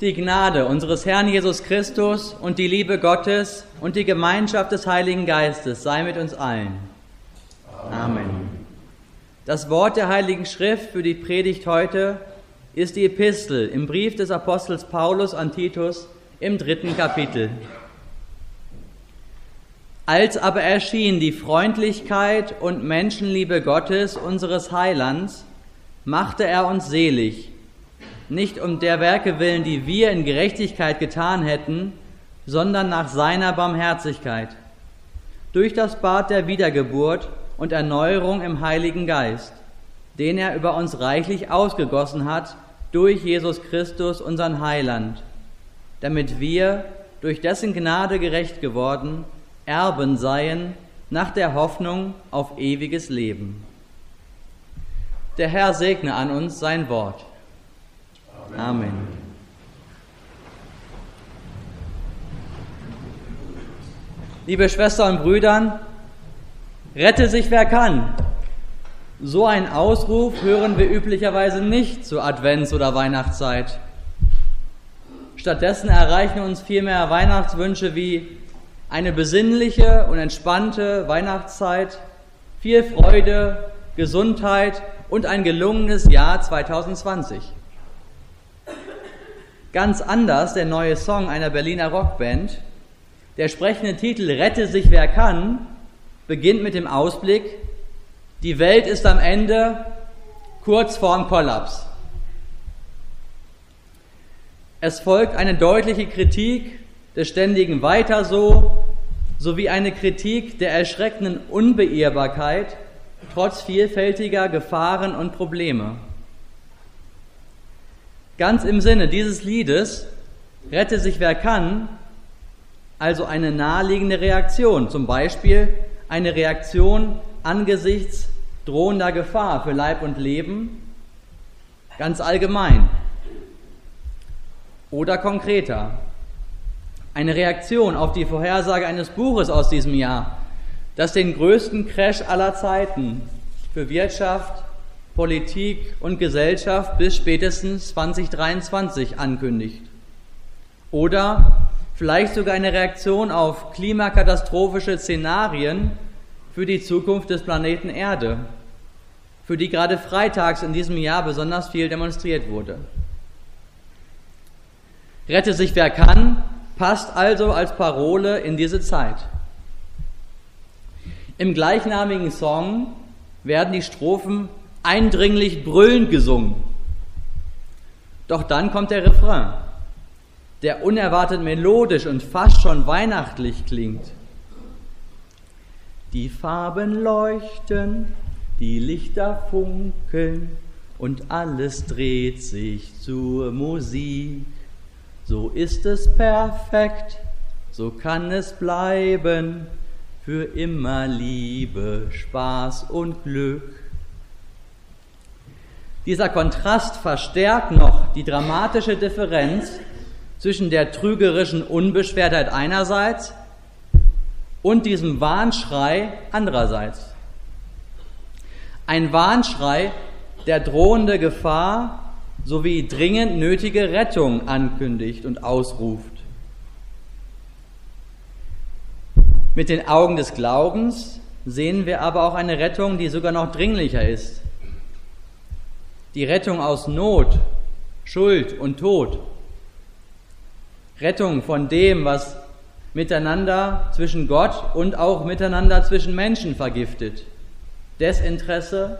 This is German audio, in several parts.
Die Gnade unseres Herrn Jesus Christus und die Liebe Gottes und die Gemeinschaft des Heiligen Geistes sei mit uns allen. Amen. Das Wort der Heiligen Schrift für die Predigt heute ist die Epistel im Brief des Apostels Paulus an Titus im 3. Kapitel. Als aber erschien die Freundlichkeit und Menschenliebe Gottes, unseres Heilands, machte er uns selig, nicht um der Werke willen, die wir in Gerechtigkeit getan hätten, sondern nach seiner Barmherzigkeit, durch das Bad der Wiedergeburt und Erneuerung im Heiligen Geist, den er über uns reichlich ausgegossen hat, durch Jesus Christus, unseren Heiland, damit wir, durch dessen Gnade gerecht geworden, Erben seien nach der Hoffnung auf ewiges Leben. Der Herr segne an uns sein Wort. Amen. Liebe Schwestern und Brüder, rette sich wer kann. So einen Ausruf hören wir üblicherweise nicht zur Advents- oder Weihnachtszeit. Stattdessen erreichen uns vielmehr Weihnachtswünsche wie eine besinnliche und entspannte Weihnachtszeit, viel Freude, Gesundheit und ein gelungenes Jahr 2020. Ganz anders der neue Song einer Berliner Rockband. Der sprechende Titel »Rette sich wer kann« beginnt mit dem Ausblick: Die Welt ist am Ende, kurz vorm Kollaps. Es folgt eine deutliche Kritik des ständigen Weiter so, sowie eine Kritik der erschreckenden Unbeirrbarkeit trotz vielfältiger Gefahren und Probleme. Ganz im Sinne dieses Liedes »Rette sich wer kann«, also eine naheliegende Reaktion, zum Beispiel eine Reaktion angesichts drohender Gefahr für Leib und Leben, ganz allgemein oder konkreter. Eine Reaktion auf die Vorhersage eines Buches aus diesem Jahr, das den größten Crash aller Zeiten für Wirtschaft, Politik und Gesellschaft bis spätestens 2023 ankündigt. Oder vielleicht sogar eine Reaktion auf klimakatastrophische Szenarien für die Zukunft des Planeten Erde, für die gerade freitags in diesem Jahr besonders viel demonstriert wurde. Rette sich wer kann, passt also als Parole in diese Zeit. Im gleichnamigen Song werden die Strophen eindringlich brüllend gesungen. Doch dann kommt der Refrain, der unerwartet melodisch und fast schon weihnachtlich klingt. Die Farben leuchten, die Lichter funkeln und alles dreht sich zur Musik. So ist es perfekt, so kann es bleiben, für immer Liebe, Spaß und Glück. Dieser Kontrast verstärkt noch die dramatische Differenz zwischen der trügerischen Unbeschwertheit einerseits und diesem Warnschrei andererseits. Ein Warnschrei, der drohende Gefahr sowie dringend nötige Rettung ankündigt und ausruft. Mit den Augen des Glaubens sehen wir aber auch eine Rettung, die sogar noch dringlicher ist. Die Rettung aus Not, Schuld und Tod. Rettung von dem, was miteinander zwischen Gott und auch miteinander zwischen Menschen vergiftet. Desinteresse,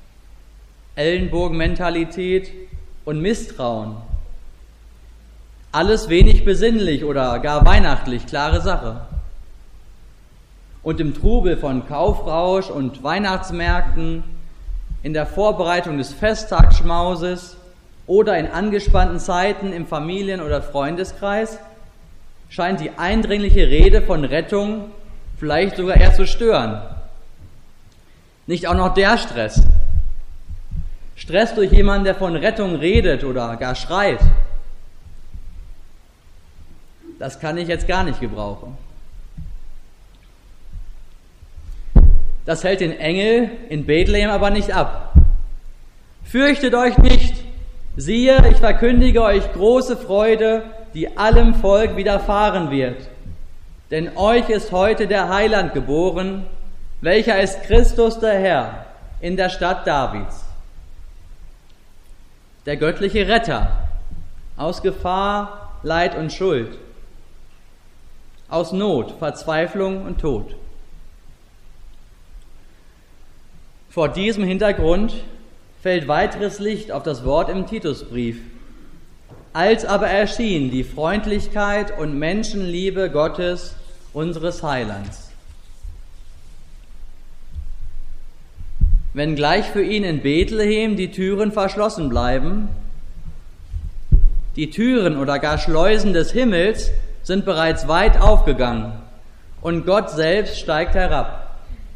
Ellenbogenmentalität und Misstrauen. Alles wenig besinnlich oder gar weihnachtlich, klare Sache. Und im Trubel von Kaufrausch und Weihnachtsmärkten, in der Vorbereitung des Festtagsschmauses oder in angespannten Zeiten im Familien- oder Freundeskreis scheint die eindringliche Rede von Rettung vielleicht sogar eher zu stören. Nicht auch noch der Stress. Stress durch jemanden, der von Rettung redet oder gar schreit. Das kann ich jetzt gar nicht gebrauchen. Das hält den Engel in Bethlehem aber nicht ab. Fürchtet euch nicht, Siehe, ich verkündige euch große Freude, die allem Volk widerfahren wird. Denn euch ist heute der Heiland geboren, welcher ist Christus der Herr in der Stadt Davids. Der göttliche Retter aus Gefahr, Leid und Schuld, aus Not, Verzweiflung und Tod. Vor diesem Hintergrund fällt weiteres Licht auf das Wort im Titusbrief. Als aber erschien die Freundlichkeit und Menschenliebe Gottes, unseres Heilands. Wenngleich für ihn in Bethlehem die Türen verschlossen bleiben, die Türen oder gar Schleusen des Himmels sind bereits weit aufgegangen und Gott selbst steigt herab.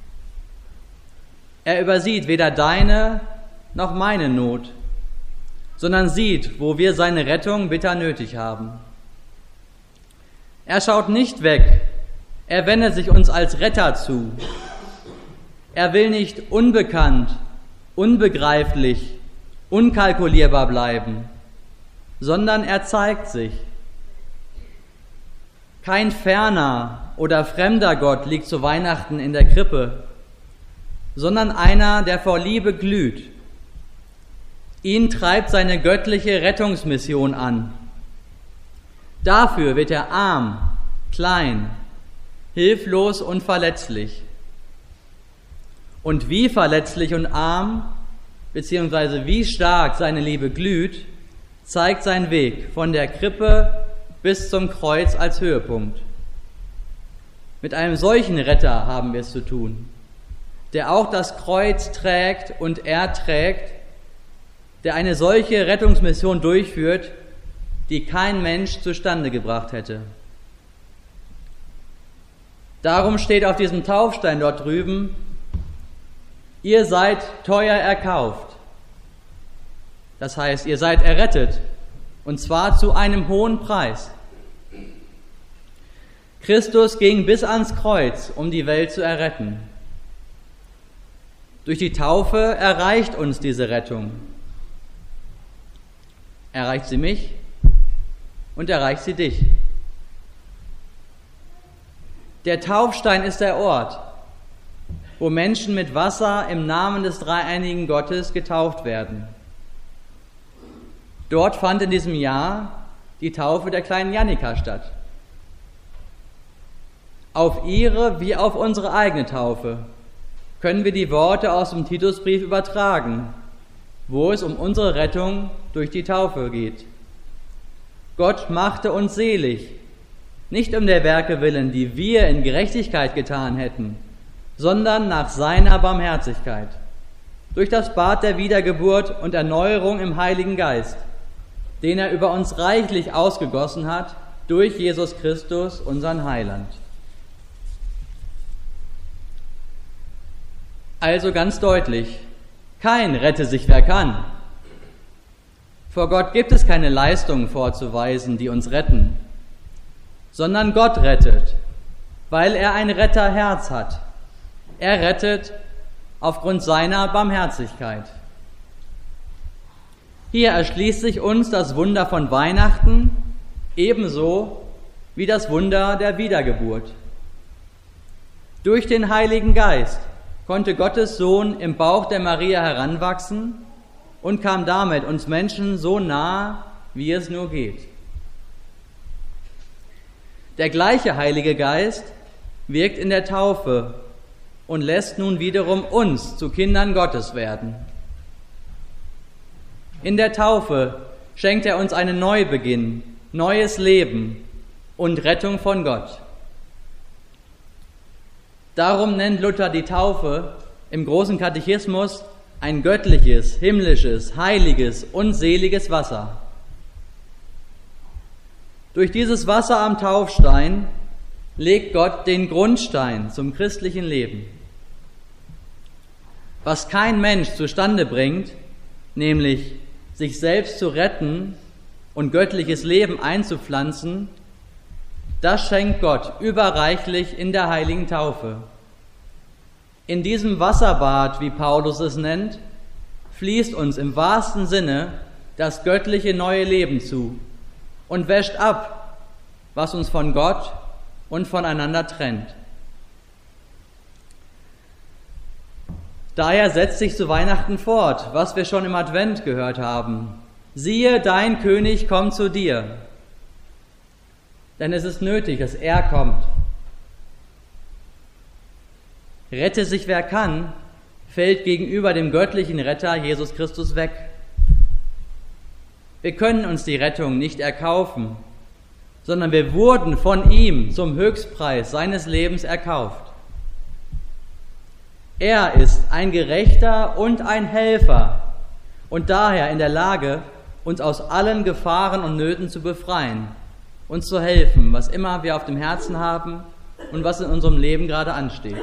Er übersieht weder deine noch meine Not, sondern sieht, wo wir seine Rettung bitter nötig haben. Er schaut nicht weg, er wendet sich uns als Retter zu. Er will nicht unbekannt, unbegreiflich, unkalkulierbar bleiben, sondern er zeigt sich. Kein ferner oder fremder Gott liegt zu Weihnachten in der Krippe, sondern einer, der vor Liebe glüht. Ihn treibt seine göttliche Rettungsmission an. Dafür wird er arm, klein, hilflos und verletzlich. Und wie verletzlich und arm, beziehungsweise wie stark seine Liebe glüht, zeigt sein Weg von der Krippe bis zum Kreuz als Höhepunkt. Mit einem solchen Retter haben wir es zu tun, der auch das Kreuz trägt und erträgt, der eine solche Rettungsmission durchführt, die kein Mensch zustande gebracht hätte. Darum steht auf diesem Taufstein dort drüben: Ihr seid teuer erkauft. Das heißt, ihr seid errettet, und zwar zu einem hohen Preis. Christus ging bis ans Kreuz, um die Welt zu erretten. Durch die Taufe erreicht uns diese Rettung. Erreicht sie mich und erreicht sie dich. Der Taufstein ist der Ort, wo Menschen mit Wasser im Namen des dreieinigen Gottes getauft werden. Dort fand in diesem Jahr die Taufe der kleinen Jannika statt. Auf ihre wie auf unsere eigene Taufe können wir die Worte aus dem Titusbrief übertragen, wo es um unsere Rettung durch die Taufe geht. Gott machte uns selig, nicht um der Werke willen, die wir in Gerechtigkeit getan hätten, sondern nach seiner Barmherzigkeit, durch das Bad der Wiedergeburt und Erneuerung im Heiligen Geist, den er über uns reichlich ausgegossen hat, durch Jesus Christus, unseren Heiland. Also ganz deutlich: Kein rette sich, wer kann. Vor Gott gibt es keine Leistungen vorzuweisen, die uns retten, sondern Gott rettet, weil er ein Retterherz hat. Er rettet aufgrund seiner Barmherzigkeit. Hier erschließt sich uns das Wunder von Weihnachten ebenso wie das Wunder der Wiedergeburt. Durch den Heiligen Geist konnte Gottes Sohn im Bauch der Maria heranwachsen und kam damit uns Menschen so nahe, wie es nur geht. Der gleiche Heilige Geist wirkt in der Taufe und lässt nun wiederum uns zu Kindern Gottes werden. In der Taufe schenkt er uns einen Neubeginn, neues Leben und Rettung von Gott. Darum nennt Luther die Taufe im großen Katechismus ein göttliches, himmlisches, heiliges und seliges Wasser. Durch dieses Wasser am Taufstein legt Gott den Grundstein zum christlichen Leben. Was kein Mensch zustande bringt, nämlich sich selbst zu retten und göttliches Leben einzupflanzen, das schenkt Gott überreichlich in der heiligen Taufe. In diesem Wasserbad, wie Paulus es nennt, fließt uns im wahrsten Sinne das göttliche neue Leben zu und wäscht ab, was uns von Gott und voneinander trennt. Daher setzt sich zu Weihnachten fort, was wir schon im Advent gehört haben. Siehe, dein König kommt zu dir. Denn es ist nötig, dass er kommt. Rette sich wer kann, fällt gegenüber dem göttlichen Retter Jesus Christus weg. Wir können uns die Rettung nicht erkaufen, sondern wir wurden von ihm zum Höchstpreis seines Lebens erkauft. Er ist ein Gerechter und ein Helfer und daher in der Lage, uns aus allen Gefahren und Nöten zu befreien, uns zu helfen, was immer wir auf dem Herzen haben und was in unserem Leben gerade ansteht.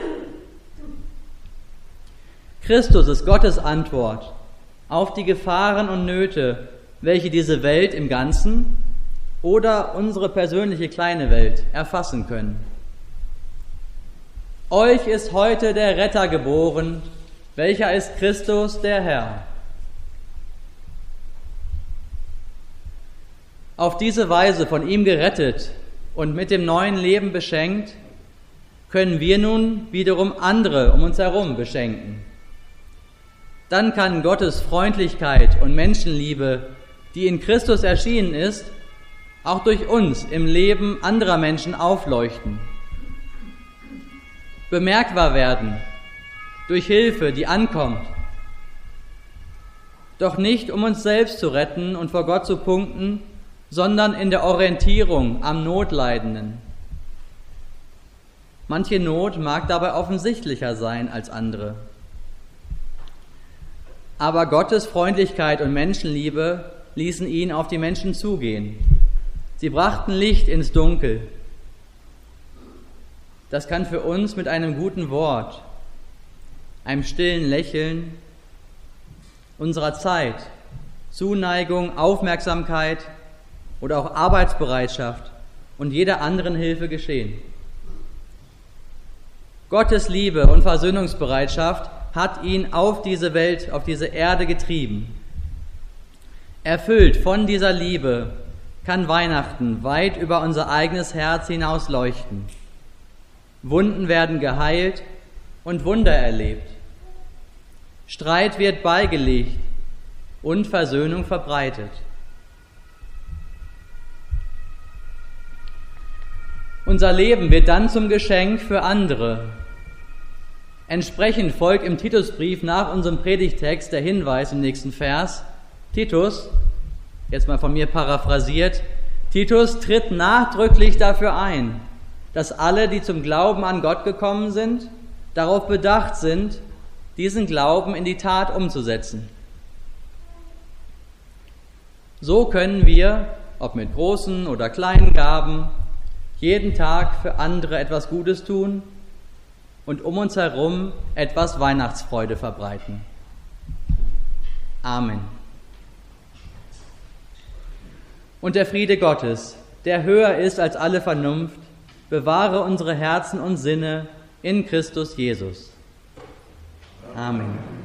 Christus ist Gottes Antwort auf die Gefahren und Nöte, welche diese Welt im Ganzen oder unsere persönliche kleine Welt erfassen können. Euch ist heute der Retter geboren, welcher ist Christus der Herr. Auf diese Weise von ihm gerettet und mit dem neuen Leben beschenkt, können wir nun wiederum andere um uns herum beschenken. Dann kann Gottes Freundlichkeit und Menschenliebe, die in Christus erschienen ist, auch durch uns im Leben anderer Menschen aufleuchten, bemerkbar werden durch Hilfe, die ankommt, doch nicht um uns selbst zu retten und vor Gott zu punkten, sondern in der Orientierung am Notleidenden. Manche Not mag dabei offensichtlicher sein als andere. Aber Gottes Freundlichkeit und Menschenliebe ließen ihn auf die Menschen zugehen. Sie brachten Licht ins Dunkel. Das kann für uns mit einem guten Wort, einem stillen Lächeln, unserer Zeit, Zuneigung, Aufmerksamkeit oder auch Arbeitsbereitschaft und jeder anderen Hilfe geschehen. Gottes Liebe und Versöhnungsbereitschaft hat ihn auf diese Welt, auf diese Erde getrieben. Erfüllt von dieser Liebe kann Weihnachten weit über unser eigenes Herz hinaus leuchten. Wunden werden geheilt und Wunder erlebt. Streit wird beigelegt und Versöhnung verbreitet. Unser Leben wird dann zum Geschenk für andere. Entsprechend folgt im Titusbrief nach unserem Predigtext der Hinweis im nächsten Vers: Titus, jetzt mal von mir paraphrasiert, Titus tritt nachdrücklich dafür ein, dass alle, die zum Glauben an Gott gekommen sind, darauf bedacht sind, diesen Glauben in die Tat umzusetzen. So können wir, ob mit großen oder kleinen Gaben, jeden Tag für andere etwas Gutes tun und um uns herum etwas Weihnachtsfreude verbreiten. Amen. Und der Friede Gottes, der höher ist als alle Vernunft, bewahre unsere Herzen und Sinne in Christus Jesus. Amen.